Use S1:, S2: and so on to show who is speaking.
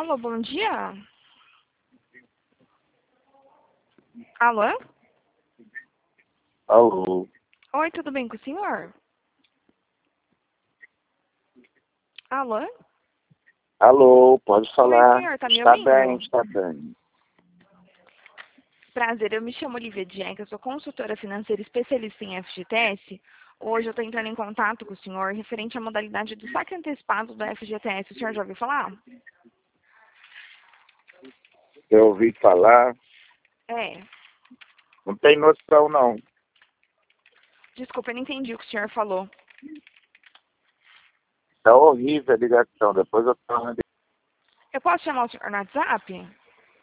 S1: Alô, bom dia. Alô?
S2: Alô,
S1: Oi, tudo bem com o senhor? Alô?
S2: alô, pode
S1: Oi,
S2: falar.
S1: senhor, tá me
S2: Está bem,
S1: ouvindo?
S2: está bem.
S1: Prazer, eu me chamo Olivia Dien, eu sou consultora financeira especialista em FGTS. Hoje eu estou entrando em contato com o senhor referente à modalidade do saque antecipado da FGTS. O senhor já ouviu falar?
S2: Eu ouvi falar,
S1: É.
S2: não tem noção não.
S1: Desculpa, eu não entendi o que o senhor falou.
S2: Está horrível a ligação, depois eu falo.
S1: Eu posso chamar o senhor no WhatsApp?